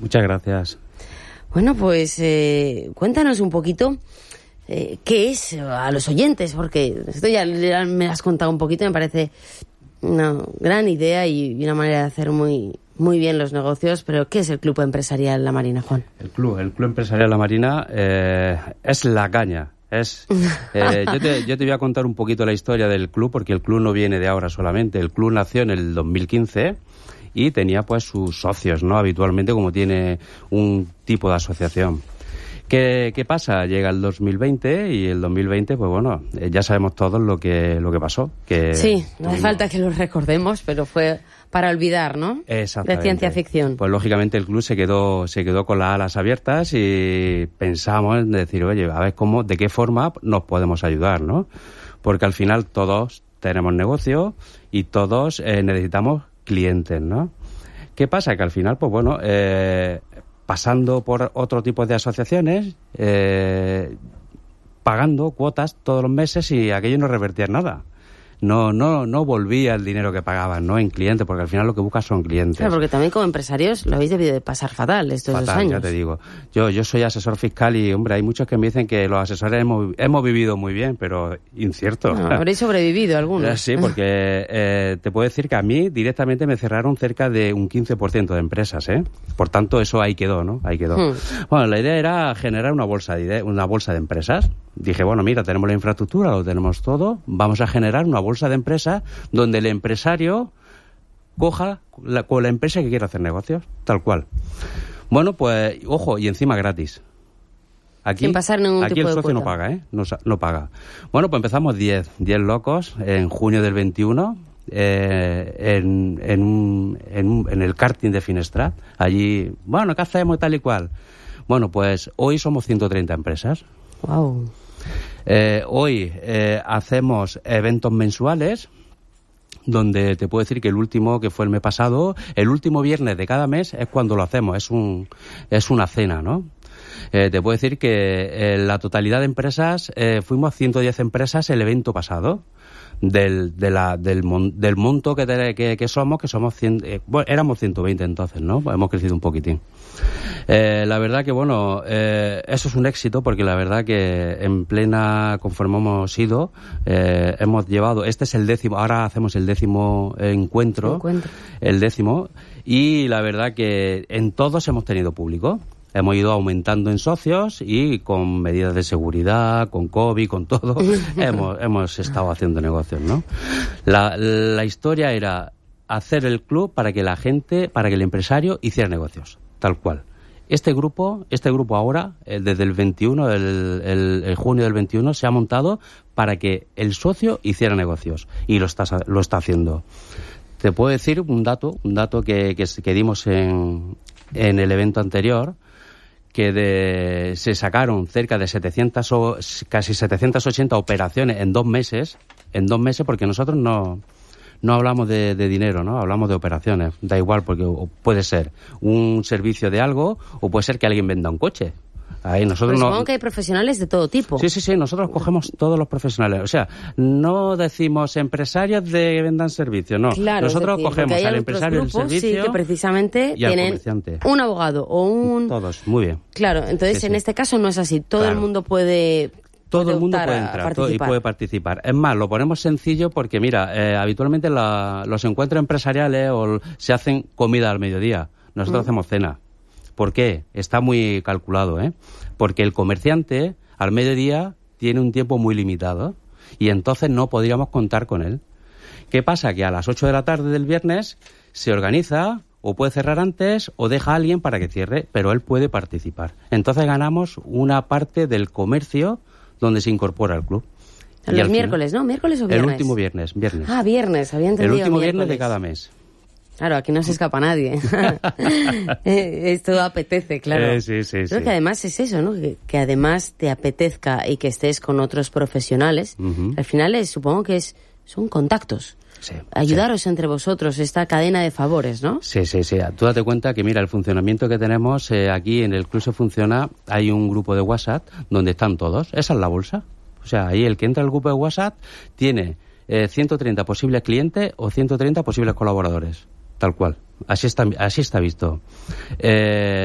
Muchas gracias. Bueno, pues cuéntanos un poquito qué es a los oyentes, porque esto ya me has contado un poquito, me parece una gran idea y una manera de hacer muy bien los negocios, pero ¿qué es el Club Empresarial La Marina, Juan? El Club Empresarial La Marina es la caña. Yo te voy a contar un poquito la historia del club, porque el club no viene de ahora solamente. El club nació en el 2015 y tenía pues sus socios, ¿no? Habitualmente, como tiene un tipo de asociación. ¿Qué pasa? Llega el 2020 y el 2020, pues bueno, ya sabemos todos lo que pasó. Sí, no hace falta que lo recordemos, pero fue para olvidar, ¿no? Exactamente. De ciencia ficción. Pues lógicamente el club se quedó con las alas abiertas y pensamos en decir, oye, a ver de qué forma nos podemos ayudar, ¿no? Porque al final todos tenemos negocio y todos necesitamos clientes, ¿no? ¿Qué pasa? Que al final, pues bueno, pasando por otro tipo de asociaciones, pagando cuotas todos los meses y aquello no revertía en nada. No volvía el dinero que pagaban, ¿no? En clientes, porque al final lo que buscas son clientes. Claro, porque también como empresarios lo habéis debido de pasar fatal estos 2 años. Ya te digo. Yo soy asesor fiscal y, hombre, hay muchos que me dicen que los asesores hemos vivido muy bien, pero incierto. No, habréis sobrevivido algunos. Sí, porque te puedo decir que a mí directamente me cerraron cerca de un 15% de empresas, ¿eh? Por tanto, eso ahí quedó, ¿no? Ahí quedó. Bueno, la idea era generar una bolsa de empresas. Dije, bueno, mira, tenemos la infraestructura, lo tenemos todo, vamos a generar una bolsa de empresas donde el empresario coja con la empresa que quiera hacer negocios, tal cual. Bueno, pues, ojo, y encima gratis. Aquí, sin pasar ningún aquí tipo el de socio cuota. no paga, ¿eh? No paga. Bueno, pues empezamos 10 locos en junio del 21 en el karting de Finestrat. Allí, bueno, ¿qué hacemos tal y cual? Bueno, pues hoy somos 130 empresas. Wow. Hoy hacemos eventos mensuales, donde te puedo decir que el último, que fue el mes pasado, el último viernes de cada mes es cuando lo hacemos, es una cena, ¿no? Te puedo decir que la totalidad de empresas, fuimos 110 empresas el evento pasado. Del monto que somos 100, bueno, éramos 120 entonces, ¿no? Hemos crecido un poquitín. La verdad que, bueno, eso es un éxito, porque la verdad que conforme hemos ido, hemos llevado, este es el 10º, ahora hacemos el 10º encuentro, el 10º, y la verdad que en todos hemos tenido público. Hemos ido aumentando en socios y con medidas de seguridad, con COVID, con todo, hemos estado haciendo negocios, ¿no? La historia era hacer el club para que el empresario hiciera negocios, tal cual. Este grupo ahora, desde el 21, el junio del 21, se ha montado para que el socio hiciera negocios, y lo está haciendo. Te puedo decir un dato que dimos en el evento anterior, que se sacaron cerca de casi 780 operaciones en 2 meses, porque nosotros no hablamos de dinero, ¿no? Hablamos de operaciones. Da igual, porque puede ser un servicio de algo o puede ser que alguien venda un coche. Ahí nosotros supongo que hay profesionales de todo tipo. Sí, nosotros cogemos todos los profesionales. O sea, no decimos empresarios que vendan servicios, no. Claro, nosotros cogemos al empresario del servicio, sí, que precisamente tienen un abogado o un... Todos, muy bien. Claro, entonces en este caso no es así. Todo el mundo puede... Todo el mundo puede entrar y puede participar. Es más, lo ponemos sencillo porque, mira, habitualmente los encuentros empresariales se hacen comida al mediodía. Nosotros hacemos cena. ¿Por qué? Está muy calculado, ¿eh? Porque el comerciante al mediodía tiene un tiempo muy limitado y entonces no podríamos contar con él. ¿Qué pasa? Que a las 8 de la tarde del viernes se organiza, o puede cerrar antes o deja a alguien para que cierre, pero él puede participar. Entonces ganamos una parte del comercio donde se incorpora al club. Los miércoles, ¿no? ¿Miércoles o viernes? El último viernes. Ah, viernes, había entendido. El último miércoles. Viernes de cada mes. Claro, aquí no se escapa nadie. Esto apetece, claro. Sí. Creo que además es eso, ¿no? Que además te apetezca y que estés con otros profesionales. Al final supongo que son contactos. Sí, ayudaros entre vosotros, esta cadena de favores, ¿no? Sí. Tú date cuenta que, mira, el funcionamiento que tenemos aquí en el club se funciona, hay un grupo de WhatsApp donde están todos. Esa es la bolsa. O sea, ahí el que entra al grupo de WhatsApp tiene 130 posibles clientes o 130 posibles colaboradores. Tal cual. Así está visto.